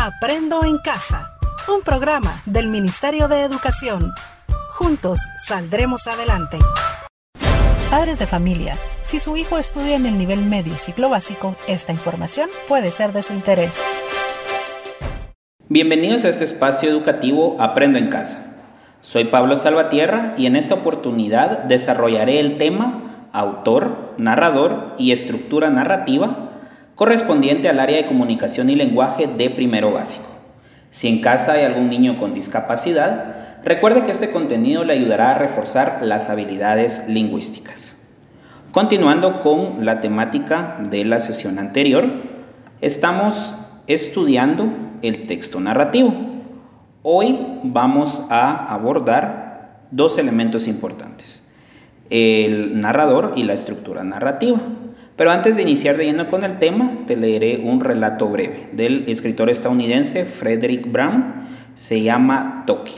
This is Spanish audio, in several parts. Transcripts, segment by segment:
Aprendo en Casa, un programa del Ministerio de Educación. Juntos saldremos adelante. Padres de familia, si su hijo estudia en el nivel medio ciclo básico, esta información puede ser de su interés. Bienvenidos a este espacio educativo Aprendo en Casa. Soy Pablo Salvatierra y en esta oportunidad desarrollaré el tema autor, narrador y estructura narrativa correspondiente al área de comunicación y lenguaje de primero básico. Si en casa hay algún niño con discapacidad, recuerde que este contenido le ayudará a reforzar las habilidades lingüísticas. Continuando con la temática de la sesión anterior, estamos estudiando el texto narrativo. Hoy vamos a abordar dos elementos importantes: el narrador y la estructura narrativa. Pero antes de iniciar de lleno con el tema, te leeré un relato breve del escritor estadounidense Frederick Brown. Se llama Toque.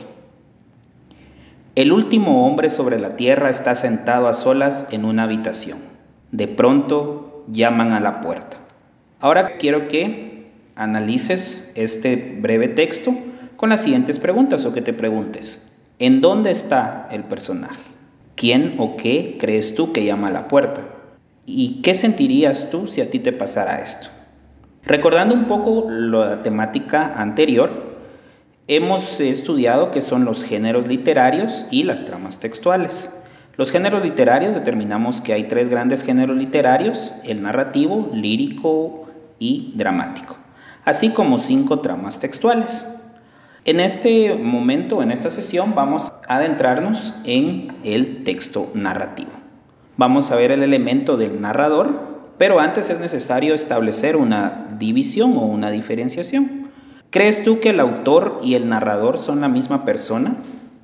El último hombre sobre la tierra está sentado a solas en una habitación. De pronto llaman a la puerta. Ahora quiero que analices este breve texto con las siguientes preguntas, o que te preguntes: ¿en dónde está el personaje? ¿Quién o qué crees tú que llama a la puerta? ¿Y qué sentirías tú si a ti te pasara esto? Recordando un poco la temática anterior, hemos estudiado qué son los géneros literarios y las tramas textuales. Los géneros literarios, determinamos que hay tres grandes géneros literarios: el narrativo, lírico y dramático, así como 5 tramas textuales. En este momento, en esta sesión, vamos a adentrarnos en el texto narrativo. Vamos a ver el elemento del narrador, pero antes es necesario establecer una división o una diferenciación. ¿Crees tú que el autor y el narrador son la misma persona?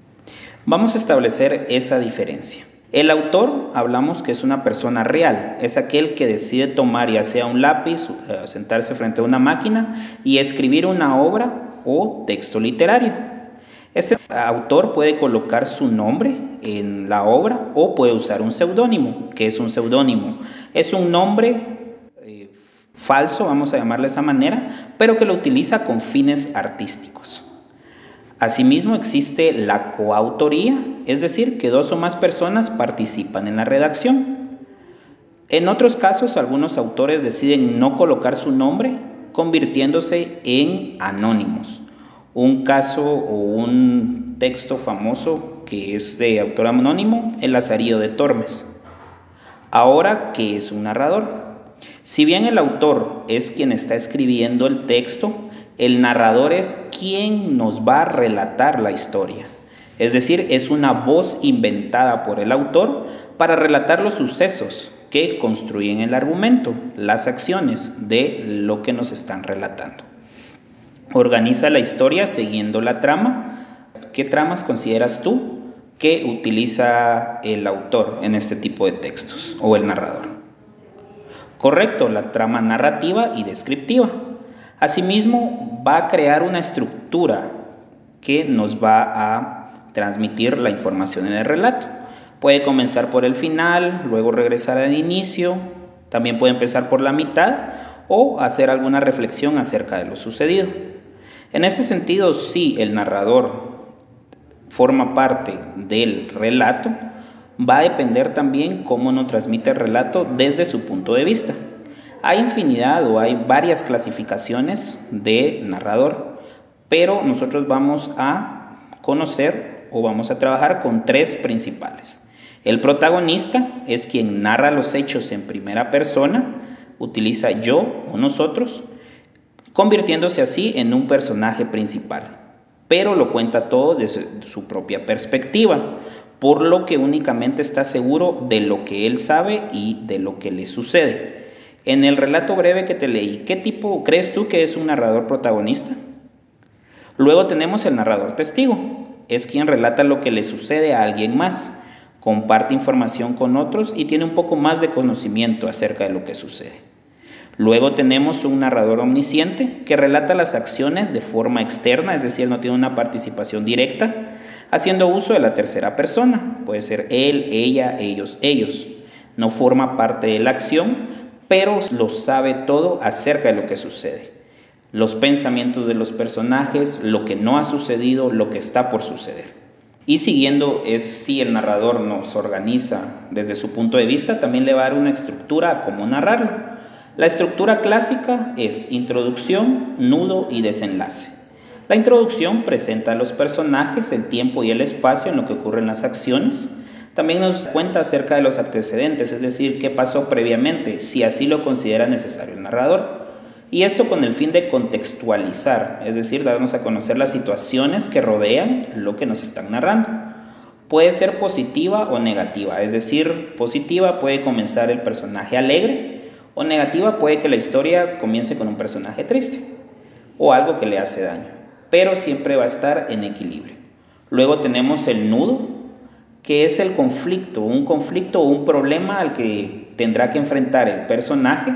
Vamos a establecer esa diferencia. El autor, hablamos que es una persona real, es aquel que decide tomar ya sea un lápiz, sentarse frente a una máquina y escribir una obra o texto literario. Este autor puede colocar su nombre en la obra o puede usar un seudónimo. ¿Qué es un seudónimo? Es un nombre falso, vamos a llamarle de esa manera, pero que lo utiliza con fines artísticos. Asimismo existe la coautoría, es decir, que 2 o más personas participan en la redacción. En otros casos, algunos autores deciden no colocar su nombre, convirtiéndose en anónimos. Un caso o un texto famoso que es de autor anónimo, El Lazarillo de Tormes. Ahora, ¿qué es un narrador? Si bien el autor es quien está escribiendo el texto, el narrador es quien nos va a relatar la historia. Es decir, es una voz inventada por el autor para relatar los sucesos que construyen el argumento, las acciones de lo que nos están relatando. Organiza la historia siguiendo la trama. ¿Qué tramas consideras tú que utiliza el autor en este tipo de textos o el narrador? Correcto, la trama narrativa y descriptiva. Asimismo, va a crear una estructura que nos va a transmitir la información en el relato. Puede comenzar por el final, luego regresar al inicio, también puede empezar por la mitad o hacer alguna reflexión acerca de lo sucedido. En ese sentido, si el narrador forma parte del relato, va a depender también cómo nos transmite el relato desde su punto de vista. Hay infinidad o hay varias clasificaciones de narrador, pero nosotros vamos a conocer o vamos a trabajar con 3 principales. El protagonista es quien narra los hechos en primera persona, utiliza yo o nosotros, convirtiéndose así en un personaje principal, pero lo cuenta todo desde su propia perspectiva, por lo que únicamente está seguro de lo que él sabe y de lo que le sucede. En el relato breve que te leí, ¿qué tipo crees tú que es un narrador protagonista? Luego tenemos el narrador testigo, es quien relata lo que le sucede a alguien más, comparte información con otros y tiene un poco más de conocimiento acerca de lo que sucede. Luego tenemos un narrador omnisciente que relata las acciones de forma externa, es decir, no tiene una participación directa, haciendo uso de la tercera persona. Puede ser él, ella, ellos, ellos. No forma parte de la acción, pero lo sabe todo acerca de lo que sucede. los pensamientos de los personajes, lo que no ha sucedido, lo que está por suceder. Y siguiendo es si el narrador nos organiza desde su punto de vista, también le va a dar una estructura a cómo narrarlo. La estructura clásica es introducción, nudo y desenlace. La introducción presenta a los personajes, el tiempo y el espacio en lo que ocurren las acciones. También nos cuenta acerca de los antecedentes, es decir, qué pasó previamente, si así lo considera necesario el narrador. Y esto con el fin de contextualizar, es decir, darnos a conocer las situaciones que rodean lo que nos están narrando. Puede ser positiva o negativa, es decir, positiva puede comenzar el personaje alegre, o negativa puede que la historia comience con un personaje triste, o algo que le hace daño, pero siempre va a estar en equilibrio. Luego tenemos el nudo, que es el conflicto o un problema al que tendrá que enfrentar el personaje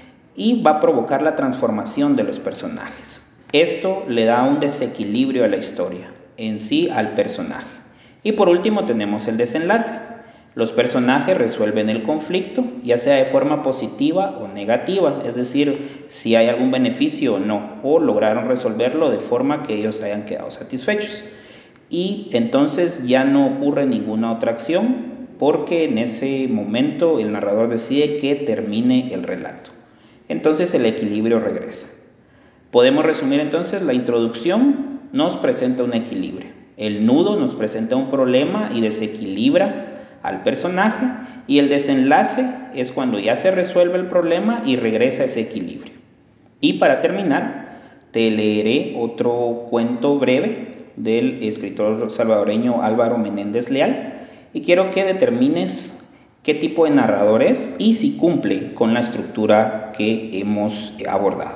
y va a provocar la transformación de los personajes. Esto le da un desequilibrio a la historia, en sí al personaje. Y por último tenemos el desenlace. Los personajes resuelven el conflicto, ya sea de forma positiva o negativa, es decir, si hay algún beneficio o no, o lograron resolverlo de forma que ellos hayan quedado satisfechos. Y entonces ya no ocurre ninguna otra acción, porque en ese momento el narrador decide que termine el relato. Entonces el equilibrio regresa. Podemos resumir entonces: la introducción nos presenta un equilibrio, el nudo nos presenta un problema y desequilibra al personaje, y el desenlace es cuando ya se resuelve el problema y regresa ese equilibrio. Y para terminar, te leeré otro cuento breve del escritor salvadoreño Álvaro Menéndez Leal, y quiero que determines qué tipo de narrador es y si cumple con la estructura que hemos abordado.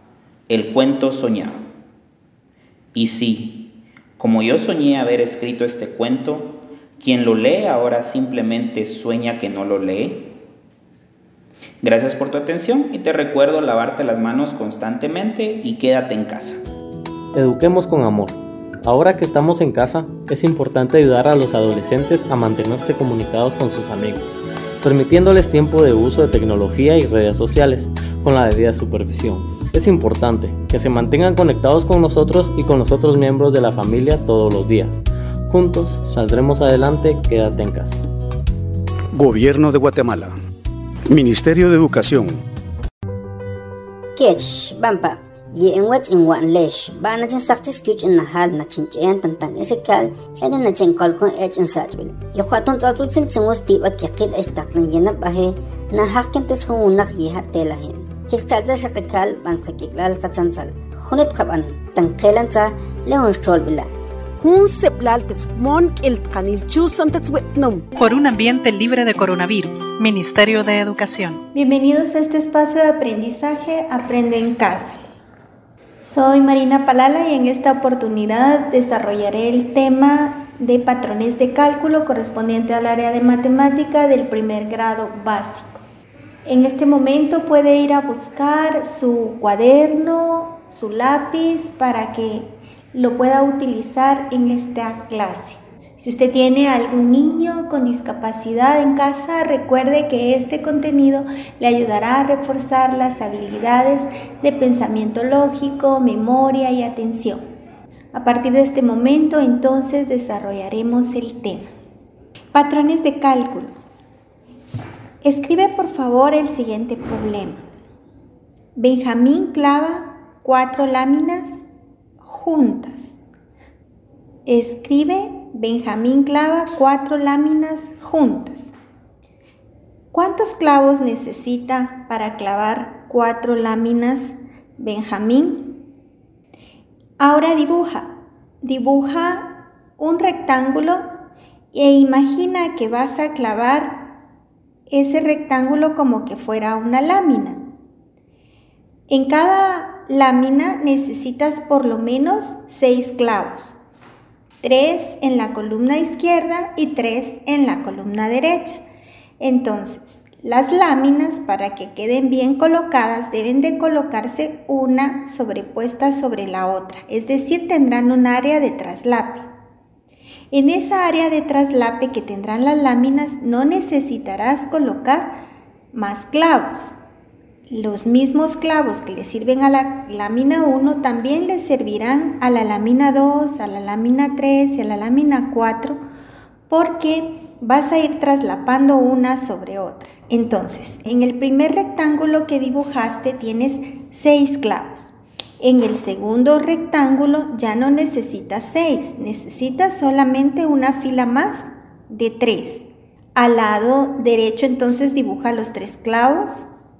El cuento soñado. Y sí, como yo soñé haber escrito este cuento, quien lo lee ahora simplemente sueña que no lo lee. Gracias por tu atención y te recuerdo lavarte las manos constantemente y quédate en casa. Eduquemos con amor. Ahora que estamos en casa, es importante ayudar a los adolescentes a mantenerse comunicados con sus amigos, permitiéndoles tiempo de uso de tecnología y redes sociales, con la debida supervisión. Es importante que se mantengan conectados con nosotros y con los otros miembros de la familia todos los días. Juntos saldremos adelante, quédate en casa. Gobierno de Guatemala. Ministerio de Educación. Kech, Bampa. Ye en wet in wan lesh, ba na chen saktis kuch in na hal na chin chen tantang esekal, ene na chen kolkon ech in sajbil. Yo khaton tatutil tsingos tiba kikil esh taklang yenab ahe, na hakin tes hungunak ye hatela hen. Kiktalda shakikal ban sakiklal katsansal. Hunit kaban, tang kelan sa leon shtol bila. Por un ambiente libre de coronavirus, Ministerio de Educación. Bienvenidos a este espacio de aprendizaje Aprende en Casa. Soy Marina Palala y en esta oportunidad desarrollaré el tema de patrones de cálculo correspondiente al área de matemática del primer grado básico. En este momento puede ir a buscar su cuaderno, su lápiz para que lo pueda utilizar en esta clase. Si usted tiene algún niño con discapacidad en casa, recuerde que este contenido le ayudará a reforzar las habilidades de pensamiento lógico, memoria y atención. A partir de este momento, entonces, desarrollaremos el tema. Patrones de cálculo. Escribe, por favor, el siguiente problema. Benjamín clava 4 láminas juntas. Escribe: Benjamín clava 4 láminas juntas. ¿Cuántos clavos necesita para clavar 4 láminas Benjamín? Ahora dibuja un rectángulo e imagina que vas a clavar ese rectángulo como que fuera una lámina. En cada lámina necesitas por lo menos 6 clavos. 3 en la columna izquierda y 3 en la columna derecha. Entonces, las láminas, para que queden bien colocadas, deben de colocarse una sobrepuesta sobre la otra, es decir, tendrán un área de traslape. En esa área de traslape que tendrán las láminas no necesitarás colocar más clavos. los mismos clavos que le sirven a la lámina 1 también le servirán a la lámina 2, a la lámina 3 y a la lámina 4, porque vas a ir traslapando una sobre otra. Entonces, en el primer rectángulo que dibujaste tienes 6 clavos. En el segundo rectángulo ya no necesitas 6, necesitas solamente una fila más de 3. Al lado derecho entonces dibuja los 3 clavos.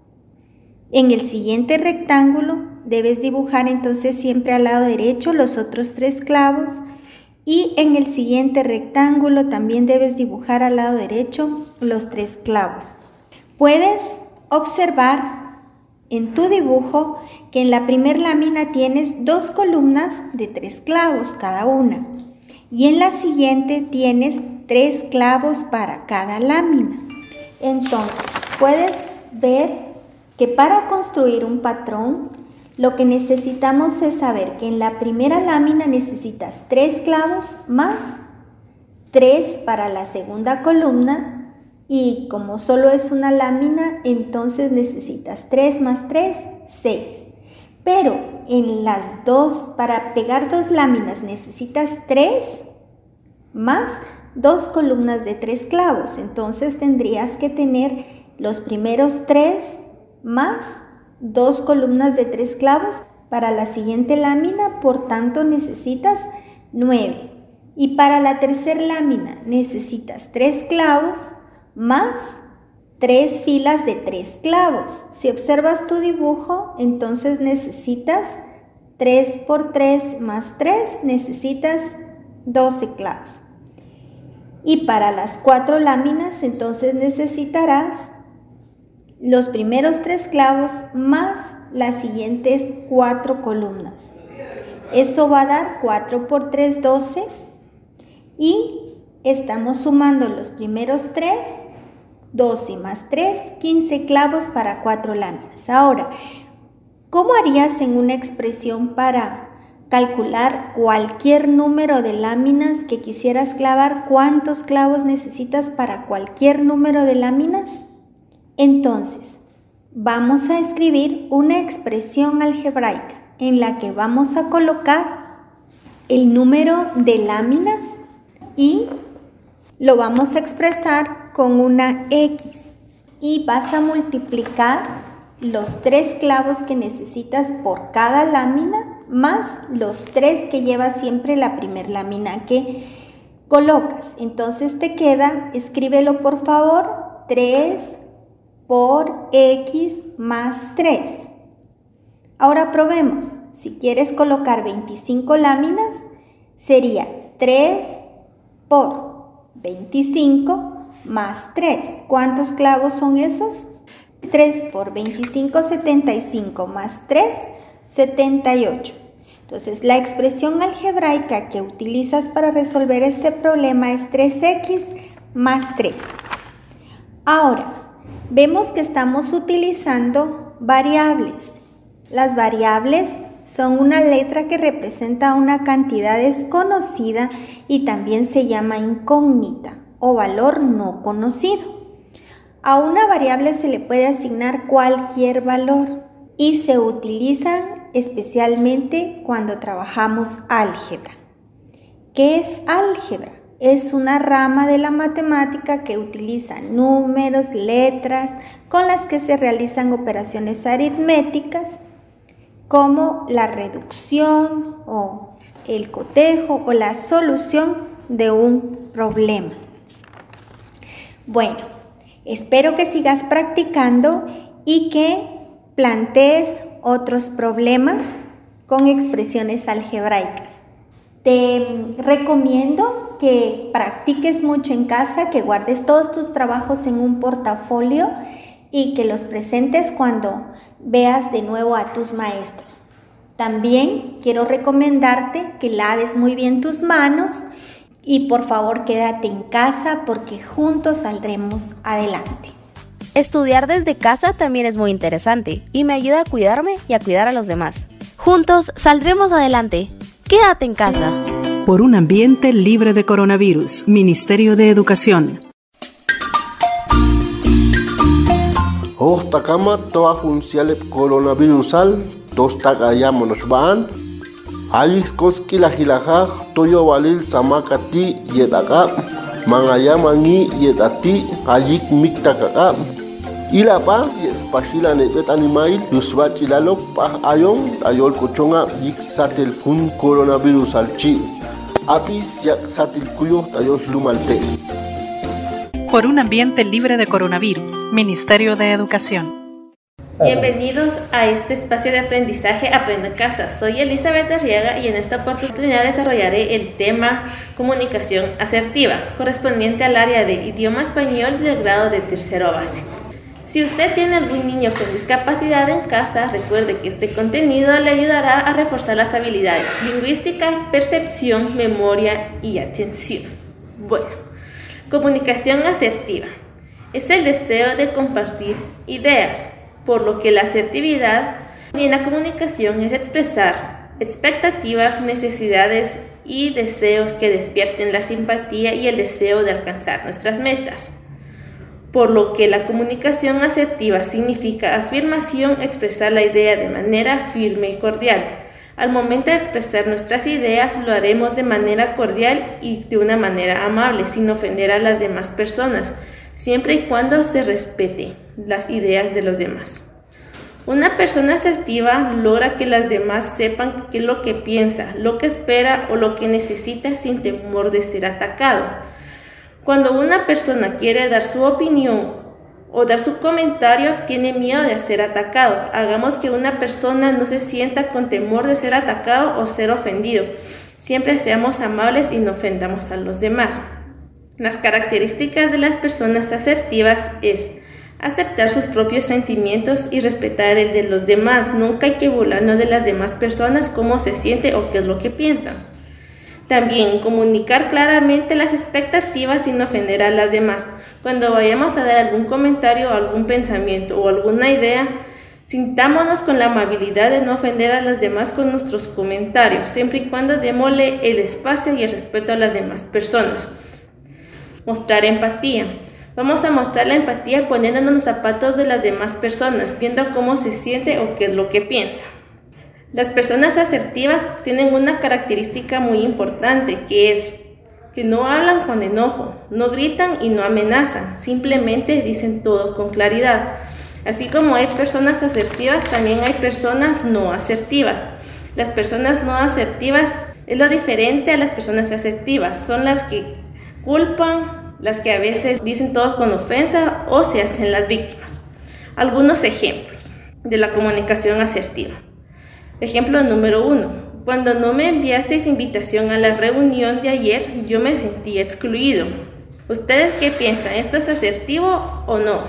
En el siguiente rectángulo debes dibujar entonces siempre al lado derecho los otros 3 clavos, y en el siguiente rectángulo también debes dibujar al lado derecho los 3 clavos. Puedes observar en tu dibujo que en la primera lámina tienes 2 columnas de 3 clavos cada una, y en la siguiente tienes 3 clavos para cada lámina. Entonces puedes ver que para construir un patrón, lo que necesitamos es saber que en la primera lámina necesitas 3 clavos más 3 para la segunda columna, y como solo es una lámina, entonces necesitas 3 más 3, 6. Pero en las dos, para pegar 2 láminas necesitas 3 más 2 columnas de 3 clavos, entonces tendrías que tener los primeros 3 más 2 columnas de 3 clavos para la siguiente lámina, por tanto necesitas 9. Y para la tercera lámina necesitas 3 clavos más 3 filas de 3 clavos. Si observas tu dibujo, entonces necesitas 3 por 3 más 3, necesitas 12 clavos. Y para las 4 láminas, entonces necesitarás los primeros 3 clavos más las siguientes 4 columnas. Eso va a dar 4 por 3, 12. Y estamos sumando los primeros 3, 12 más 3, 15 clavos para 4 láminas. Ahora, ¿cómo harías en una expresión para calcular cualquier número de láminas que quisieras clavar? ¿Cuántos clavos necesitas para cualquier número de láminas? Entonces, vamos a escribir una expresión algebraica en la que vamos a colocar el número de láminas y lo vamos a expresar con una X, y vas a multiplicar los 3 clavos que necesitas por cada lámina más los 3 que lleva siempre la primera lámina que colocas. Entonces te queda, escríbelo por favor, 3 por X más 3. Ahora probemos. Si quieres colocar 25 láminas, sería 3 por 25 más 3. ¿Cuántos clavos son esos? 3 por 25, 75 más 3, 78. Entonces, la expresión algebraica que utilizas para resolver este problema es 3x más 3. Ahora, vemos que estamos utilizando variables. Las variables son una letra que representa una cantidad desconocida y también se llama incógnita o valor no conocido. A una variable se le puede asignar cualquier valor y se utilizan especialmente cuando trabajamos álgebra. ¿Qué es álgebra? Es una rama de la matemática que utiliza números, letras, con las que se realizan operaciones aritméticas como la reducción o el cotejo o la solución de un problema. Bueno, espero que sigas practicando y que plantees otros problemas con expresiones algebraicas. Te recomiendo que practiques mucho en casa, que guardes todos tus trabajos en un portafolio y que los presentes cuando veas de nuevo a tus maestros. También quiero recomendarte que laves muy bien tus manos y por favor quédate en casa porque juntos saldremos adelante. Estudiar desde casa también es muy interesante y me ayuda a cuidarme y a cuidar a los demás. Juntos saldremos adelante. Quédate en casa. Por un ambiente libre de coronavirus. Ministerio de Educación. Takama toa funcional coronavirusal, dos tagayamonos van. Ayis koski la hilaja, toyo valil samakati yedaka, mangayamangi yedati, ayik miktakaka. Ilapa, yespashila nebet animail, yusbachilalo, pah ayol kochonga, yik satel kun coronavirusal chi. Apis yak satil kuyo, tayos lumalte. Por un ambiente libre de coronavirus, Ministerio de Educación. Bienvenidos a este espacio de aprendizaje Aprendo en Casa. Soy Elizabeth Arriaga y en esta oportunidad desarrollaré el tema comunicación asertiva, correspondiente al área de idioma español del grado de tercero básico. Si usted tiene algún niño con discapacidad en casa, recuerde que este contenido le ayudará a reforzar las habilidades lingüística, percepción, memoria y atención. Bueno, comunicación asertiva es el deseo de compartir ideas, por lo que la asertividad en la comunicación es expresar expectativas, necesidades y deseos que despierten la simpatía y el deseo de alcanzar nuestras metas. Por lo que la comunicación asertiva significa afirmación, expresar la idea de manera firme y cordial. Al momento de expresar nuestras ideas, lo haremos de manera cordial y de una manera amable, sin ofender a las demás personas, siempre y cuando se respete las ideas de los demás. Una persona asertiva logra que las demás sepan qué es lo que piensa, lo que espera o lo que necesita sin temor de ser atacado. Cuando una persona quiere dar su opinión o dar su comentario, tiene miedo de ser atacados. Hagamos que una persona no se sienta con temor de ser atacado o ser ofendido. Siempre seamos amables y no ofendamos a los demás. Las características de las personas asertivas es aceptar sus propios sentimientos y respetar el de los demás. Nunca hay que burlarnos de las demás personas, cómo se siente o qué es lo que piensan. También comunicar claramente las expectativas sin ofender a las demás. Cuando vayamos a dar algún comentario, algún pensamiento o alguna idea, sintámonos con la amabilidad de no ofender a los demás con nuestros comentarios, siempre y cuando démosle el espacio y el respeto a las demás personas. Mostrar empatía. Vamos a mostrar la empatía poniéndonos en los zapatos de las demás personas, viendo cómo se siente o qué es lo que piensa. Las personas asertivas tienen una característica muy importante, que es que no hablan con enojo, no gritan y no amenazan, simplemente dicen todo con claridad. Así como hay personas asertivas, también hay personas no asertivas. Las personas no asertivas es lo diferente a las personas asertivas, son las que culpan, las que a veces dicen todo con ofensa o se hacen las víctimas. Algunos ejemplos de la comunicación asertiva. Ejemplo número 1. Cuando no me enviasteis invitación a la reunión de ayer, yo me sentí excluido. ¿Ustedes qué piensan? ¿Esto es asertivo o no?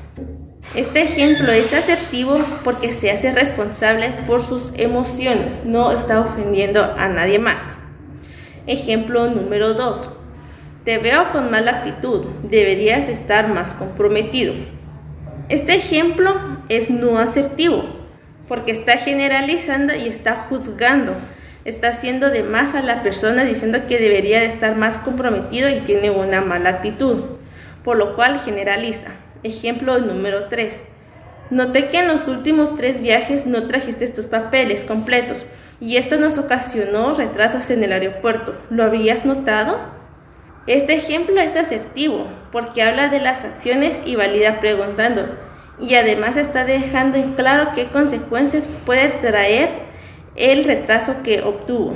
Este ejemplo es asertivo porque se hace responsable por sus emociones, no está ofendiendo a nadie más. Ejemplo número 2. Te veo con mala actitud, deberías estar más comprometido. Este ejemplo es no asertivo, porque está generalizando y está juzgando, está haciendo de más a la persona diciendo que debería de estar más comprometido y tiene una mala actitud, por lo cual generaliza. Ejemplo número 3. Noté que en los últimos 3 viajes no trajiste tus papeles completos y esto nos ocasionó retrasos en el aeropuerto. ¿Lo habías notado? Este ejemplo es asertivo porque habla de las acciones y valida preguntando. Y además está dejando en claro qué consecuencias puede traer el retraso que obtuvo.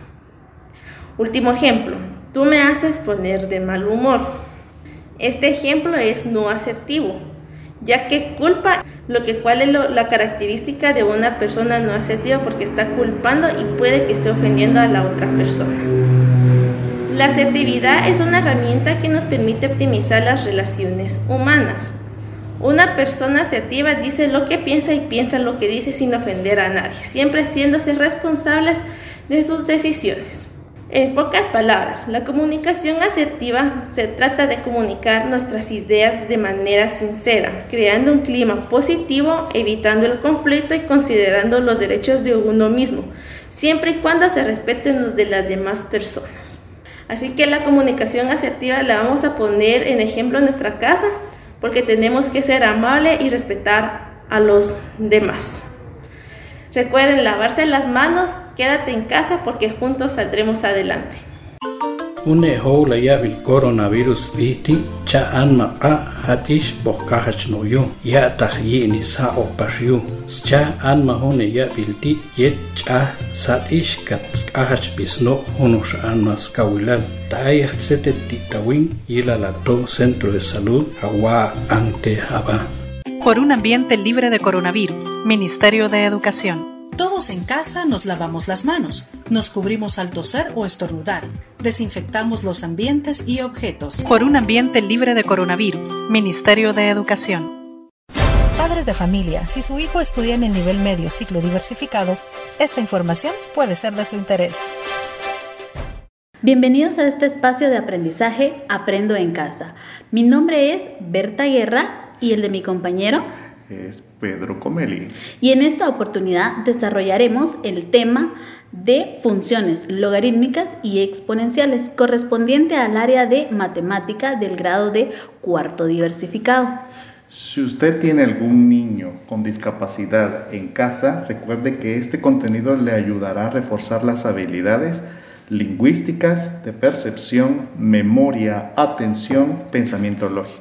Último ejemplo, tú me haces poner de mal humor. Este ejemplo es no asertivo, ya que culpa, cuál es la característica de una persona no asertiva, porque está culpando y puede que esté ofendiendo a la otra persona. La asertividad es una herramienta que nos permite optimizar las relaciones humanas. Una persona asertiva dice lo que piensa y piensa lo que dice sin ofender a nadie, siempre haciéndose responsables de sus decisiones. En pocas palabras, la comunicación asertiva se trata de comunicar nuestras ideas de manera sincera, creando un clima positivo, evitando el conflicto y considerando los derechos de uno mismo, siempre y cuando se respeten los de las demás personas. Así que la comunicación asertiva la vamos a poner en ejemplo en nuestra casa porque tenemos que ser amables y respetar a los demás. Recuerden lavarse las manos, quédate en casa porque juntos saldremos adelante. Une hola ya bil coronavirus viti cha anma hatish bokahach no yo ya tahyi sa opashu cha anma hone ya bilti yet cha satish kat kahach bisno honush anma skawilal taay sete titawin yila la to centro de salud agua ante haba. Por un ambiente libre de coronavirus, Ministerio de Educación. Todos en casa nos lavamos las manos, nos cubrimos al toser o estornudar, desinfectamos los ambientes y objetos. Por un ambiente libre de coronavirus, Ministerio de Educación. Padres de familia, si su hijo estudia en el nivel medio ciclo diversificado, esta información puede ser de su interés. Bienvenidos a este espacio de aprendizaje Aprendo en Casa. Mi nombre es Berta Guerra y el de mi compañero es Pedro Comeli. Y en esta oportunidad desarrollaremos el tema de funciones logarítmicas y exponenciales correspondiente al área de matemática del grado de cuarto diversificado. Si usted tiene algún niño con discapacidad en casa, recuerde que este contenido le ayudará a reforzar las habilidades lingüísticas, de percepción, memoria, atención, pensamiento lógico.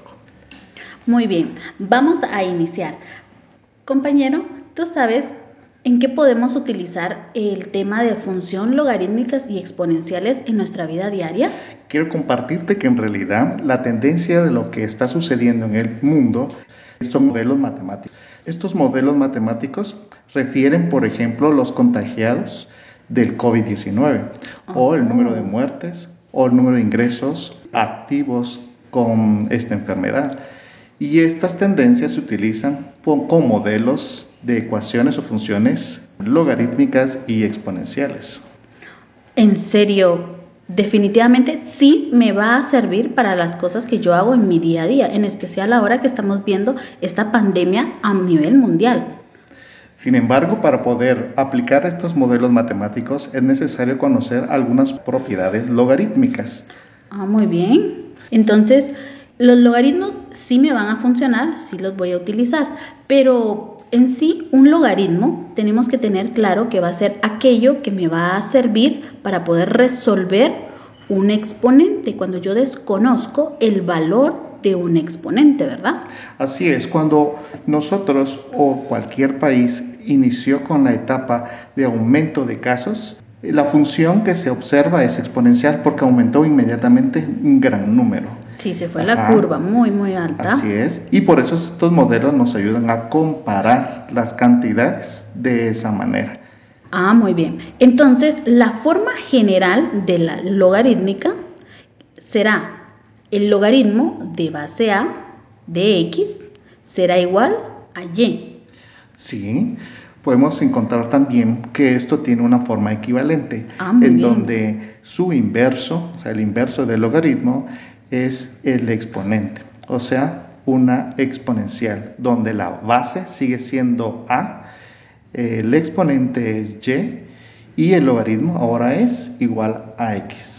Muy bien, vamos a iniciar. Compañero, ¿tú sabes en qué podemos utilizar el tema de función logarítmicas y exponenciales en nuestra vida diaria? Quiero compartirte que en realidad la tendencia de lo que está sucediendo en el mundo son modelos matemáticos. Estos modelos matemáticos refieren, por ejemplo, los contagiados del COVID-19 o el número de muertes o el número de ingresos activos con esta enfermedad. Y estas tendencias se utilizan con modelos de ecuaciones o funciones logarítmicas y exponenciales. ¿En serio? Definitivamente sí me va a servir para las cosas que yo hago en mi día a día, en especial ahora que estamos viendo esta pandemia a nivel mundial. Sin embargo, para poder aplicar estos modelos matemáticos es necesario conocer algunas propiedades logarítmicas. Muy bien. Entonces, los logaritmos sí me van a funcionar, sí los voy a utilizar, pero en sí un logaritmo tenemos que tener claro que va a ser aquello que me va a servir para poder resolver un exponente cuando yo desconozco el valor de un exponente, ¿verdad? Así es, cuando nosotros o cualquier país inició con la etapa de aumento de casos, la función que se observa es exponencial porque aumentó inmediatamente un gran número. Sí, se fue la curva muy, muy alta. Así es, y por eso estos modelos nos ayudan a comparar las cantidades de esa manera. Muy bien. Entonces, la forma general de la logarítmica será el logaritmo de base A de X será igual a Y. Sí, podemos encontrar también que esto tiene una forma equivalente, donde su inverso, o sea, el inverso del logaritmo, es el exponente, o sea, una exponencial, donde la base sigue siendo A, el exponente es Y y el logaritmo ahora es igual a X.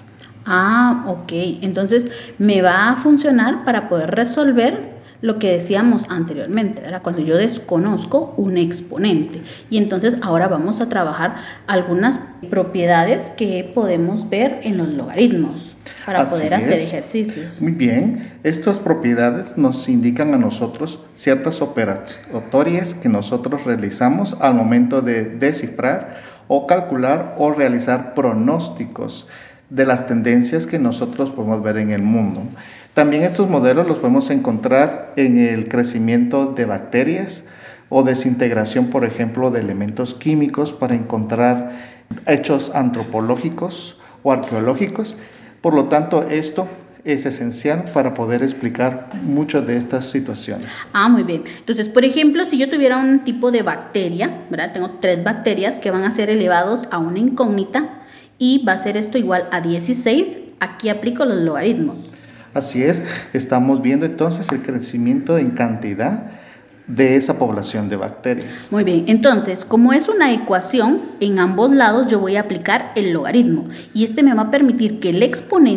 Ok, entonces me va a funcionar para poder resolver lo que decíamos anteriormente, ¿verdad? Cuando yo desconozco un exponente. Y entonces ahora vamos a trabajar algunas propiedades que podemos ver en los logaritmos para poder hacer ejercicios. Muy bien, estas propiedades nos indican a nosotros ciertas operatorias que nosotros realizamos al momento de descifrar o calcular o realizar pronósticos de las tendencias que nosotros podemos ver en el mundo. También estos modelos los podemos encontrar en el crecimiento de bacterias o desintegración, por ejemplo, de elementos químicos para encontrar hechos antropológicos o arqueológicos. Por lo tanto, esto es esencial para poder explicar muchas de estas situaciones. Muy bien. Entonces, por ejemplo, si yo tuviera un tipo de bacteria, ¿verdad? Tengo 3 bacterias que van a ser elevados a una incógnita y va a ser esto igual a 16. Aquí aplico los logaritmos. Así es, estamos viendo entonces el crecimiento en cantidad de esa población de bacterias. Muy bien, entonces, como es una ecuación, en ambos lados yo voy a aplicar el logaritmo y este me va a permitir que el exponente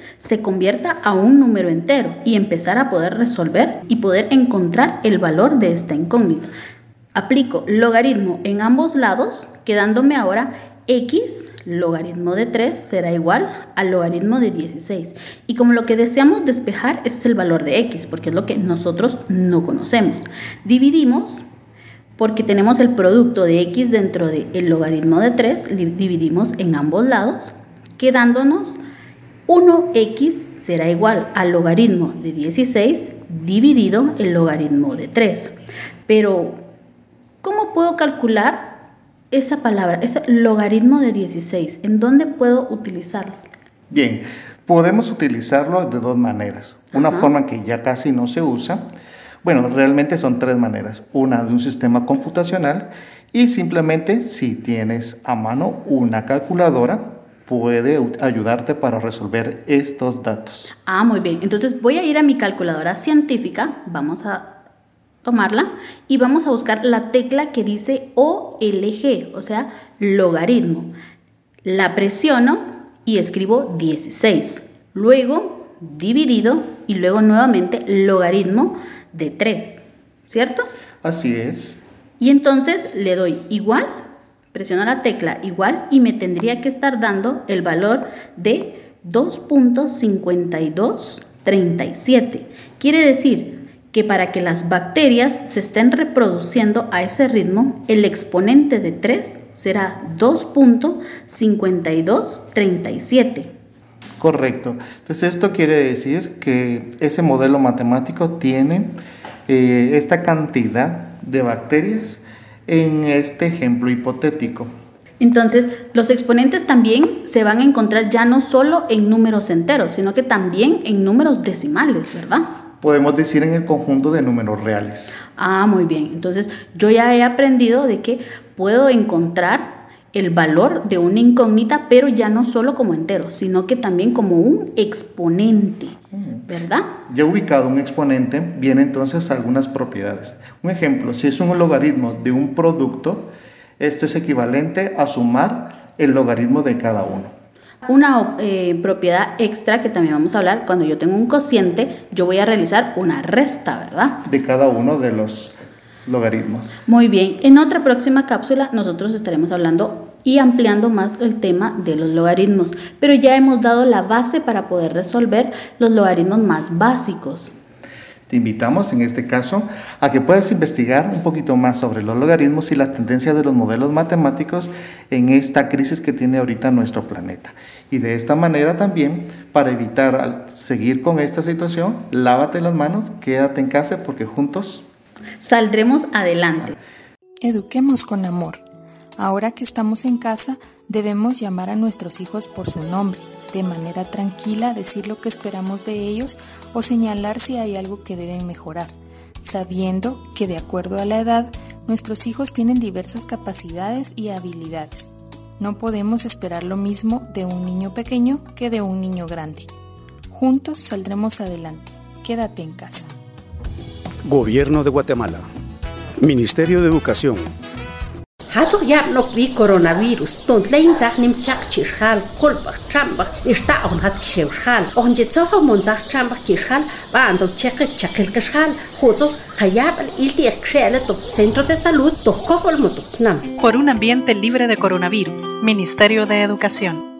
se convierta a un número entero y empezar a poder resolver y poder encontrar el valor de esta incógnita. Aplico logaritmo en ambos lados, quedándome ahora x logaritmo de 3 será igual al logaritmo de 16. Y como lo que deseamos despejar es el valor de x, porque es lo que nosotros no conocemos. Dividimos, porque tenemos el producto de x dentro del logaritmo de 3, dividimos en ambos lados, quedándonos 1x será igual al logaritmo de 16 dividido el logaritmo de 3. Pero, ¿cómo puedo calcular esa palabra, ese logaritmo de 16? ¿En dónde puedo utilizarlo? Bien, podemos utilizarlo de dos maneras. Una forma que ya casi no se usa, bueno, realmente son tres maneras. Una de un sistema computacional y simplemente si tienes a mano una calculadora, puede ayudarte para resolver estos datos. Muy bien. Entonces voy a ir a mi calculadora científica, vamos a tomarla y vamos a buscar la tecla que dice OLG, o sea, logaritmo. La presiono y escribo 16. Luego dividido y luego nuevamente logaritmo de 3, ¿cierto? Así es. Y entonces le doy igual, presiono la tecla igual y me tendría que estar dando el valor de 2.5237. Quiere decir que para que las bacterias se estén reproduciendo a ese ritmo, el exponente de 3 será 2.5237. Correcto. Entonces esto quiere decir que ese modelo matemático tiene esta cantidad de bacterias en este ejemplo hipotético. Entonces, los exponentes también se van a encontrar ya no solo en números enteros, sino que también en números decimales, ¿verdad? Podemos decir en el conjunto de números reales. Muy bien. Entonces, yo ya he aprendido de que puedo encontrar el valor de una incógnita, pero ya no solo como entero, sino que también como un exponente, ¿verdad? Ya ubicado un exponente, vienen entonces algunas propiedades. Un ejemplo, si es un logaritmo de un producto, esto es equivalente a sumar el logaritmo de cada uno. Una propiedad extra que también vamos a hablar, cuando yo tengo un cociente, yo voy a realizar una resta, ¿verdad? De cada uno de los logaritmos. Muy bien, en otra próxima cápsula nosotros estaremos hablando y ampliando más el tema de los logaritmos, pero ya hemos dado la base para poder resolver los logaritmos más básicos. Te invitamos en este caso a que puedas investigar un poquito más sobre los logaritmos y las tendencias de los modelos matemáticos en esta crisis que tiene ahorita nuestro planeta. Y de esta manera también, para evitar seguir con esta situación, lávate las manos, quédate en casa porque juntos saldremos adelante. Eduquemos con amor. Ahora que estamos en casa, debemos llamar a nuestros hijos por su nombre, de manera tranquila decir lo que esperamos de ellos o señalar si hay algo que deben mejorar, sabiendo que de acuerdo a la edad, nuestros hijos tienen diversas capacidades y habilidades. No podemos esperar lo mismo de un niño pequeño que de un niño grande. Juntos saldremos adelante. Quédate en casa. Gobierno de Guatemala. Ministerio de Educación. Hato ya no vi coronavirus, ton lein zach nim chak chishal, kolbach chambach, ista on hat kshewshal, on jetsoho monzach chambach kishal, bando chakil kashal, jozo hayab al ilti ekshele to Centro de Salud to kohol motoknam. Por un ambiente libre de coronavirus, Ministerio de Educación.